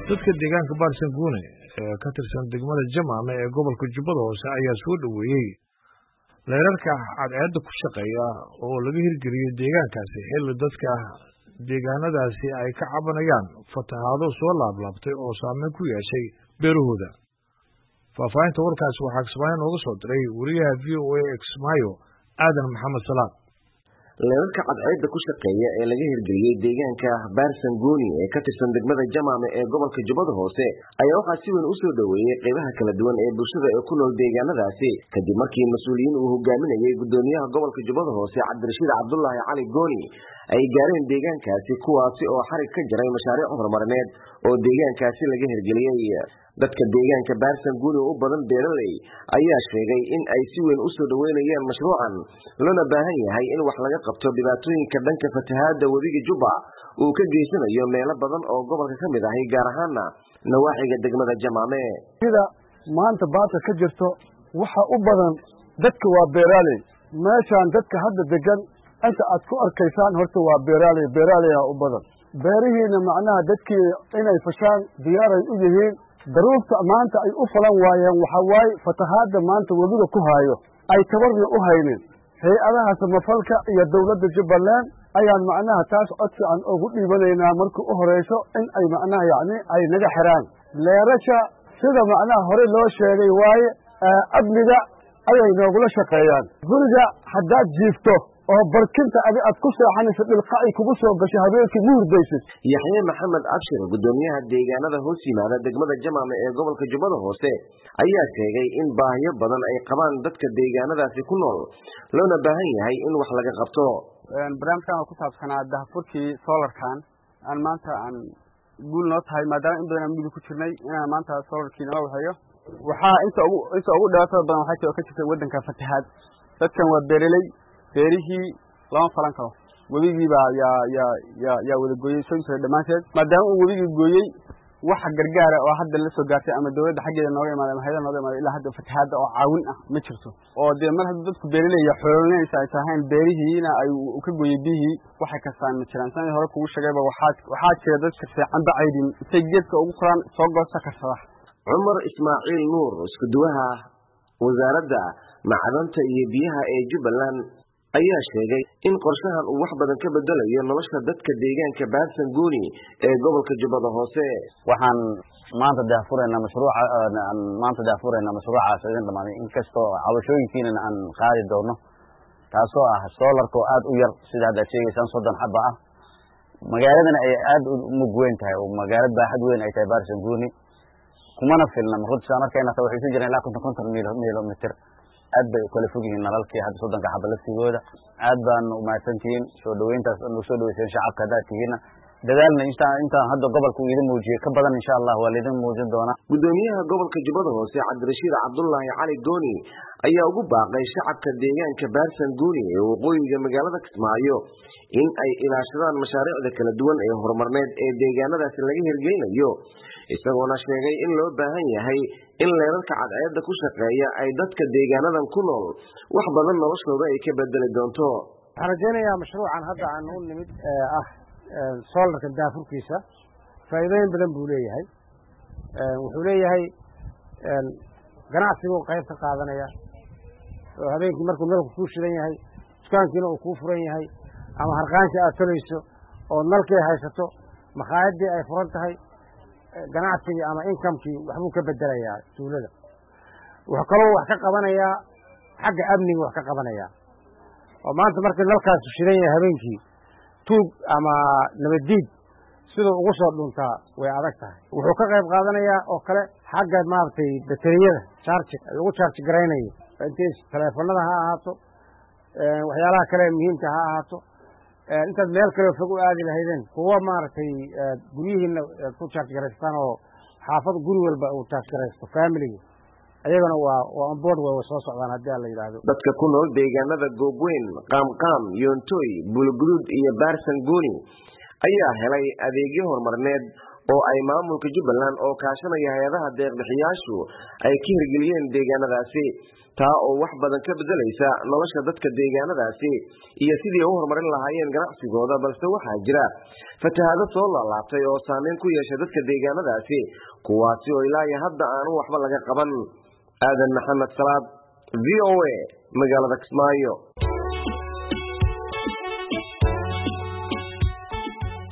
dadka deegaanka Baarsanguune ee ka tirsan degmada Jamaame ee gobolka Jubbada Hoose ayaa soo dhaweeyay leerarka cadceedda ku shaqeeya oo laga hirgeliyay deegaankaasi xilli dadka deegaanadaasi ay ka cabanayaan fatahaado soo laablaabtay oo saameyn ku yeeshay beerahooda. Faafahinta warkaasi waxaa Kismaayo nooga soo diray wariyaha VOA Kismaayo Aadan Maxamed Salaad. leerarka cadceedda ku shaqeeya ee laga hirgeliyay deegaanka Baarsanguune ee ka tirsan degmada Jamaame ee gobolka Jubbada Hoose ayaa waxaa si weyn u soo dhaweeyay qaybaha kala duwan ee bulshada ee ku nool deegaanadaasi kadib markii mas'uuliyiin uu hogaaminayay gudoomiyaha gobolka Jubbada Hoose Cabdirashiid Cabdullaahi Cali Gooni ay gaareen deegaankaasi kuwaasi oo xarig ka jaray mashaariic horumarineed oo deegaankaasi laga hirgeliyay. dadka deegaanka Baarsanguune u badan beeraley ayaa sheegay in ay si weyn u soo dhaweynayaan mashruucan lana baahan yahay in wax laga qabto dhibaatooyinka dhanka fatahaada webiga Jubba uu ka geysanayo meelo badan oo gobolka ka mid ah gaar ahaan nawaaxiga degmada Jamaame. sida maanta baata ka jirto waxa u badan dadka waa beeraley meeshan dadka hadda degan inta aad ku arkaysaan horta waa beeraley u badan beerihiina macnaha dadkii inay fashaan diyaaray u yihiin daruurta maanta ay u falan waayeen waxa waaye fatahaada maanta webiga ku haayo ay tabarna u haynin hay'adaha samafalka iyo dawladda Jubbaland ayaan macnaha taas codsi aan ugu dhiibanaynaa markii u horeyso in ay macnaha ay naga xiraan leerasha sida macnaha hore loo sheegay waaye amniga ayay noogula shaqeeyaan guriga haddaad jiifto oo barkinta aad ku seexanayso dhilqaci kugu soo gashay habeenkii muurdaysid. Yaxye Maxamed Abshir gudoomiyaha deegaanada hoos yimaada degmada Jamaame ee gobolka Jubbada Hoose ayaa sheegay in baahiyo badan ay qabaan dadka deegaanadaasi ku nool loona baahan yahay in wax laga qabto. barnaamijkan ku saabsanaa daahfurkii solarkan aan maanta aan guul noo tahay maadaama in badan aan muddo ku jirnay inaan maanta solarkii noo waxeeyo waxaa inta ugu dhawaatada badan waxay ka jirtay wadanka fatahaad dadkan waa beeraley beerihii lama falan karo webigii baa yaa wada gooyay soo jiray dhamaanteed maadaama uu webigii gooyay waxa gargaara oo hadda la soo gaartay ama dawladda xaggeeda nooga imaaday ama hay'adaha nooga imaaday ilaa hadda fatahaada oo caawin ah ma jirto oo dee mar hadda dadku beeraley iyo xoolaynaysa ay tahay beerihiina ay u ka gooyay bihii waxay kastaan ma jiraan sanadii hore kugu sheegayba waxaa jira dadka fiican bacaydin intay geedka ugu koraan soo goosta karsada. Cumar Ismaaciil Nuur isku duwaha wasaaradda macdanta iyo biyaha ee Jubbaland ayaa sheegay in qorshahan uu wax badan ka bedelayo nolosha dadka deegaanka Baarsanguune ee gobolka Jubbada Hoose. waxaan maanta daahfuraynaa mashruucaas idin dhamaaday inkastoo cabashooyinkiina aan qaadi doono taasoo ah solarka aad u yar sida hadda sheegaysaan 30 xabba ah magaaladana ay aad u mug weyn tahay oo magaalada baaxad weyn ay tahay Baarsanguune kumana filna markaa markayna tahay waxay jireen ilaa 50 miiloomitir aad bay kala fog yihiin nalalkii hadda 30 xabba laftigooda aad baan u mahadsantihiin soo dhaweyntaas oo soo dhaweysay shacabka dadkiina dadaalna inta hadda gobolku idin muujiyay ka badan insha Allah waa idin muujin doona. Gudoomiyaha gobolka Jubbada Hoose Cabdirashiid Cabdullaahi Cali Gooni ayaa ugu baaqay shacabka deegaanka Baarsanguune ee waqooyiga magaalada Kismaayo in ay ilaashadaan mashaariicda kala duwan ee horumarineed ee deegaanadaasi laga hirgelinayo isagoona sheegay in loo baahan yahay in leerarka cadceedda ku shaqeeya ay dadka deegaanadan ku nool wax badan noloshooda ay ka bedeli doonto. waxaan rajaynayaa mashruucan hadda aan u nimid solarka daafurkiisa faa'iidooyin badan buu leeyahay wuxuu leeyahay ganacsigu qayb ka qaadanaya oo habeenkii markuu nalku kuu shidan yahay dukaankiina uu kuu furan yahay ama harqaankii aad tolayso oo nalkii haysato makhaayadii ay furan tahay ganacsigii ama inkamkii waxbuu ka bedelayaa tuulada wuxuu kaloo wax ka qabanayaa xagga amniga wax ka qabanayaa oo maanta markii nalkaas shidan yahay habeenkii tuug ama nabadiid sidoo ugu soo dhuntaa way adag tahay wuxuu ka qayb qaadanayaa oo kale xagga maartay bateriyada lagu charge gareynayo intii telefoonada ha ahaato waxyaalaha kale muhiimka ha ahaato intaad meel kale fog u aadi lahaydeen kuwa maartay guryihiina ku charge gareystaan oo xaafad guri walba uu charge gareysto family ayagana waa on board way soo socdaan haddii la yiraahdo. dadka ku nool deegaanada Goobweyn Qaamqaam Yoontoy Bulgudud iyo Baarsanguune ayaa helay adeegyo horumarineed oo ay maamulka Jubbaland oo kaashanaya hay'adaha deeq-bixiyaashu ay ka hirgeliyeen deegaanadaasi taa oo wax badan ka bedelaysa nolosha dadka deegaanadaasi iyo sidii u horumarin lahaayeen ganacsigooda balse waxaa jira fatahaado soo laalaabtay oo saameyn ku yeeshay dadka deegaanadaasi kuwaasi oo ilaa hadda aanu waxba laga qaban aadan maxamed salaad VOA magaalada Kismaayo